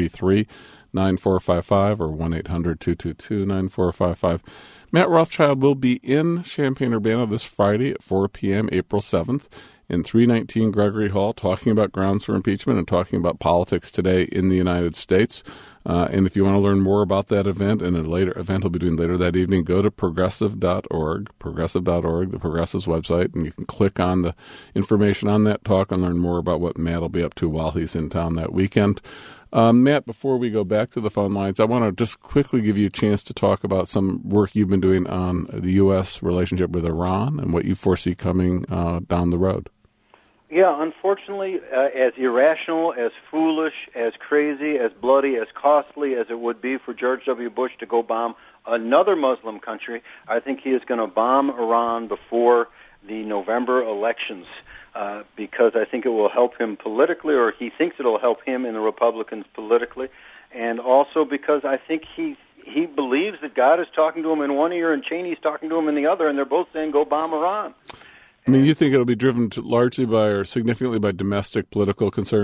A: 333-9455 or 1-800-222-9455. Matt Rothschild will be in Champaign-Urbana this Friday at 4 p.m., April 7th, in 319 Gregory Hall, talking about grounds for impeachment and talking about politics today in the United States. And if you want to learn more about that event and a later event he'll be doing later that evening, go to progressive.org, the Progressive's website, and you can click on the information on that talk and learn more about what Matt will be up to while he's in town that weekend. Matt, before we go back to the phone lines, I want to just quickly give you a chance to talk about some work you've been doing on the U.S. relationship with Iran and what you foresee coming down the road.
B: Yeah, unfortunately, as irrational, as foolish, as crazy, as bloody, as costly as it would be for George W. Bush to go bomb another Muslim country, I think he is going to bomb Iran before the November elections because I think it will help him politically, or he thinks it will help him and the Republicans politically, and also because I think he believes that God is talking to him in one ear and Cheney's talking to him in the other, and they're both saying, go bomb Iran.
A: I mean, you think it'll be driven largely by or significantly by domestic political concerns?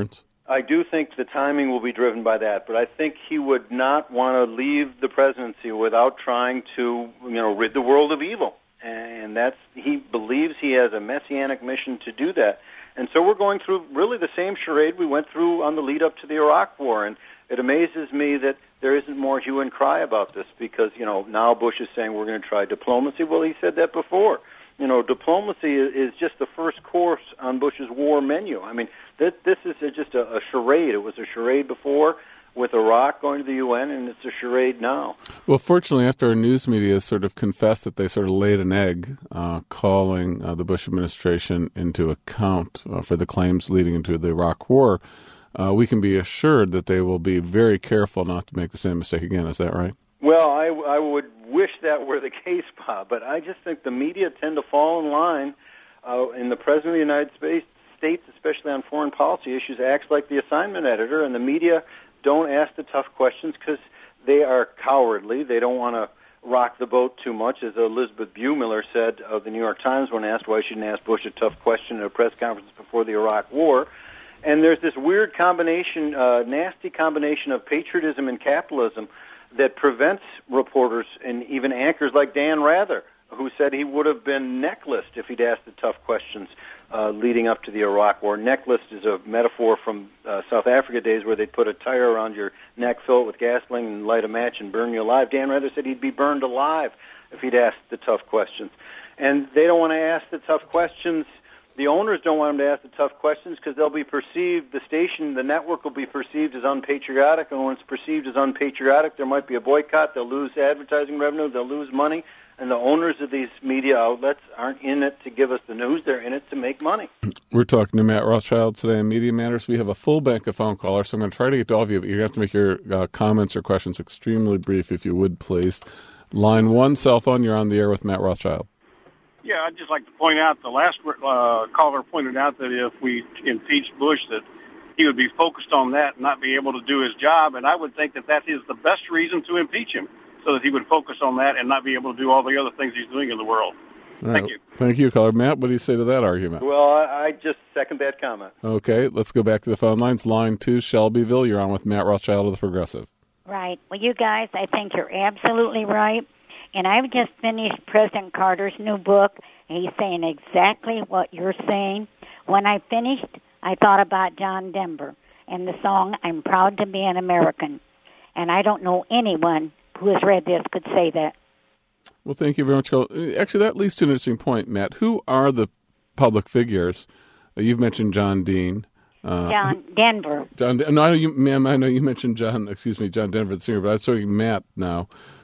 B: I do think the timing will be driven by that, but I think he would not want to leave the presidency without trying to, rid the world of evil. And he believes he has a messianic mission to do that. And so we're going through really the same charade we went through on the lead up to the Iraq War. And it amazes me that there isn't more hue and cry about this because, now Bush is saying we're going to try diplomacy. Well, he said that before. Diplomacy is just the first course on Bush's war menu. I mean, this is just a charade. It was a charade before with Iraq going to the UN, and it's a charade now.
A: Well, fortunately, after our news media sort of confessed that they sort of laid an egg calling the Bush administration into account for the claims leading into the Iraq War, we can be assured that they will be very careful not to make the same mistake again. Is that right?
B: Well, I would wish that were the case, Bob, but I just think the media tend to fall in line, and the President of the United States, especially on foreign policy issues, acts like the assignment editor, and the media don't ask the tough questions because they are cowardly. They don't want to rock the boat too much, as Elizabeth Buemiller said of the New York Times when asked why she didn't ask Bush a tough question at a press conference before the Iraq War. And there's this weird combination, nasty combination of patriotism and capitalism that prevents reporters and even anchors like Dan Rather, who said he would have been necklaced if he'd asked the tough questions leading up to the Iraq War. Necklaced is a metaphor from South Africa days where they'd put a tire around your neck, fill it with gasoline, and light a match and burn you alive. Dan Rather said he'd be burned alive if he'd asked the tough questions. And they don't want to ask the tough questions. The owners don't want them to ask the tough questions because they'll be perceived, the network will be perceived as unpatriotic, and when it's perceived as unpatriotic, there might be a boycott, they'll lose advertising revenue, they'll lose money, and the owners of these media outlets aren't in it to give us the news, they're in it to make money.
A: We're talking to Matt Rothschild today on Media Matters. We have a full bank of phone callers, so I'm going to try to get to all of you, but you're going to have to make your comments or questions extremely brief, if you would, please. Line 1, cell phone, you're on the air with Matt Rothschild.
J: Yeah, I'd just like to point out, the last caller pointed out that if we impeached Bush, that he would be focused on that and not be able to do his job, and I would think that that is the best reason to impeach him, so that he would focus on that and not be able to do all the other things he's doing in the world. Thank you.
A: Thank you, caller. Matt, what do you say to that argument?
B: Well, I just second that comment.
A: Okay, let's go back to the phone lines. Line 2, Shelbyville, you're on with Matt Rothschild of the Progressive.
K: Right. Well, you guys, I think you're absolutely right. And I've just finished President Carter's new book, and he's saying exactly what you're saying. When I finished, I thought about John Denver and the song, I'm Proud to Be an American. And I don't know anyone who has read this could say that.
A: Well, thank you very much. Actually, that leads to an interesting point, Matt. Who are the public figures? You've mentioned John Dean.
K: John Denver.
A: No, I know you, ma'am. I know you mentioned John Denver, the singer, but I'm talking Matt now.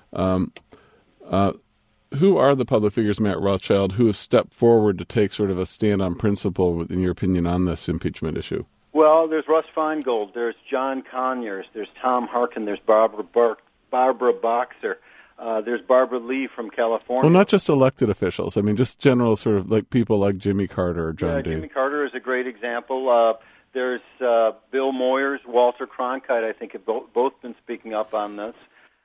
A: Who are the public figures, Matt Rothschild, who has stepped forward to take sort of a stand on principle, in your opinion, on this impeachment issue?
B: Well, there's Russ Feingold, there's John Conyers, there's Tom Harkin, there's Barbara Boxer, there's Barbara Lee from California.
A: Well, not just elected officials. I mean, just general sort of like people like Jimmy Carter or John Dean.
B: Jimmy Carter is a great example. There's Bill Moyers, Walter Cronkite, I think, have both been speaking up on this.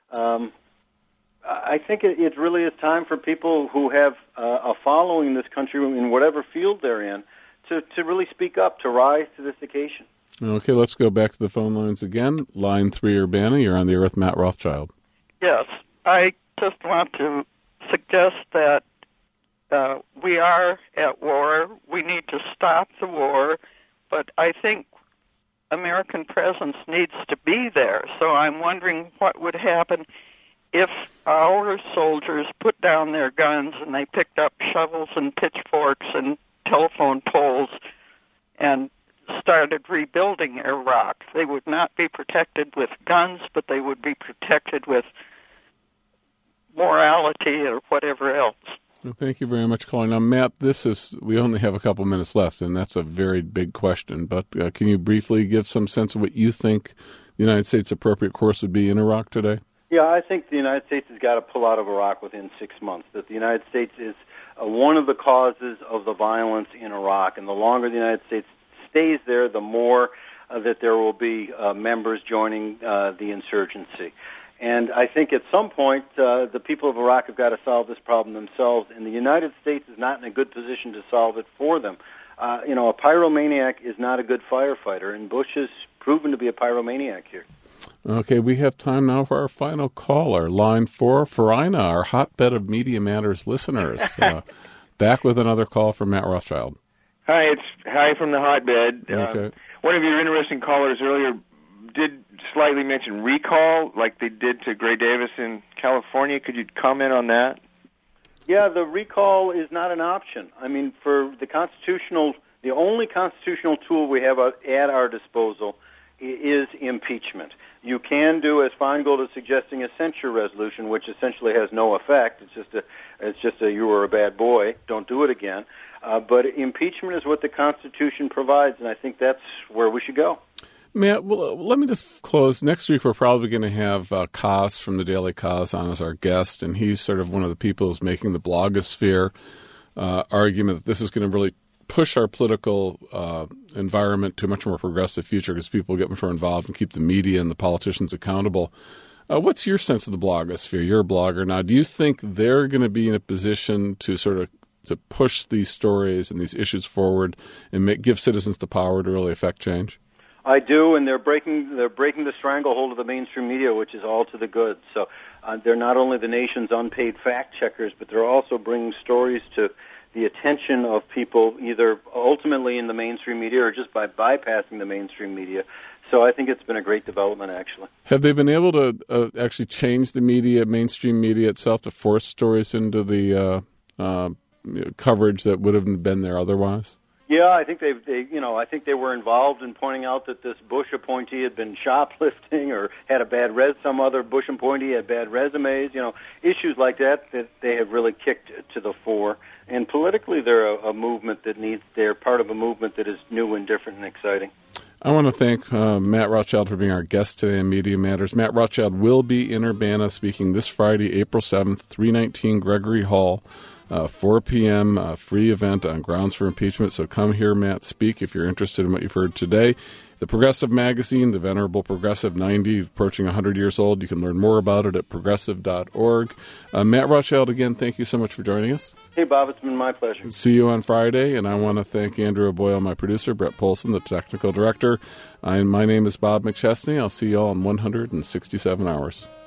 B: I think it really is time for people who have a following in this country in whatever field they're in to really speak up, to rise to this occasion.
A: Okay, let's go back to the phone lines again. Line 3, Urbana, you're on the air with Matt Rothschild.
L: Yes, I just want to suggest that we are at war. We need to stop the war, but I think American presence needs to be there. So I'm wondering what would happen if our soldiers put down their guns and they picked up shovels and pitchforks and telephone poles and started rebuilding Iraq. They would not be protected with guns, but they would be protected with morality or whatever else.
A: Well, thank you very much, calling. Now, Matt, we only have a couple minutes left, and that's a very big question, but can you briefly give some sense of what you think the United States' appropriate course would be in Iraq today?
B: Yeah, I think the United States has got to pull out of Iraq within 6 months, that the United States is one of the causes of the violence in Iraq, and the longer the United States stays there, the more that there will be members joining the insurgency. And I think at some point, the people of Iraq have got to solve this problem themselves, and the United States is not in a good position to solve it for them. A pyromaniac is not a good firefighter, and Bush has proven to be a pyromaniac here.
A: Okay, we have time now for our final caller. Line 4, Farina, our hotbed of Media Matters listeners. Back with another call from Matt Rothschild.
M: Hi, it's Hi from the hotbed.
A: Okay.
M: One of your interesting callers earlier did slightly mention recall, like they did to Gray Davis in California. Could you comment on that?
B: Yeah, the recall is not an option. I mean, for the only constitutional tool we have at our disposal is impeachment. You can do, as Feingold is suggesting, a censure resolution, which essentially has no effect. It's just a you were a bad boy, don't do it again. But impeachment is what the Constitution provides, and I think that's where we should go.
A: Matt, well, let me just close. Next week, we're probably going to have Kaz from the Daily Kaz on as our guest, and he's sort of one of the people who's making the blogosphere argument that this is going to really push our political environment to a much more progressive future because people get much more involved and keep the media and the politicians accountable. What's your sense of the blogosphere? You're a blogger now. Do you think they're going to be in a position to sort of to push these stories and these issues forward and give citizens the power to really affect change?
B: I do, and they're breaking the stranglehold of the mainstream media, which is all to the good. So they're not only the nation's unpaid fact checkers, but they're also bringing stories to the attention of people, either ultimately in the mainstream media or just by bypassing the mainstream media. So I think it's been a great development, actually.
A: Have they been able to actually change the mainstream media itself, to force stories into the coverage that would have been there otherwise?
B: Yeah, I think I think they were involved in pointing out that this Bush appointee had been shoplifting or had a bad some other Bush appointee had bad resumes. Issues like that they have really kicked to the fore. And politically, they're they're part of a movement that is new and different and exciting.
A: I want to thank Matt Rothschild for being our guest today on Media Matters. Matt Rothschild will be in Urbana speaking this Friday, April 7th, 319 Gregory Hall. 4 p.m., free event on grounds for impeachment. So come hear Matt speak if you're interested in what you've heard today. The Progressive Magazine, the Venerable Progressive 90, approaching 100 years old. You can learn more about it at progressive.org. Matt Rothschild, again, thank you so much for joining us.
B: Hey, Bob, it's been my pleasure.
A: See you on Friday, and I want to thank Andrew Boyle, my producer, Brett Polson, the technical director. My name is Bob McChesney. I'll see you all in 167 hours.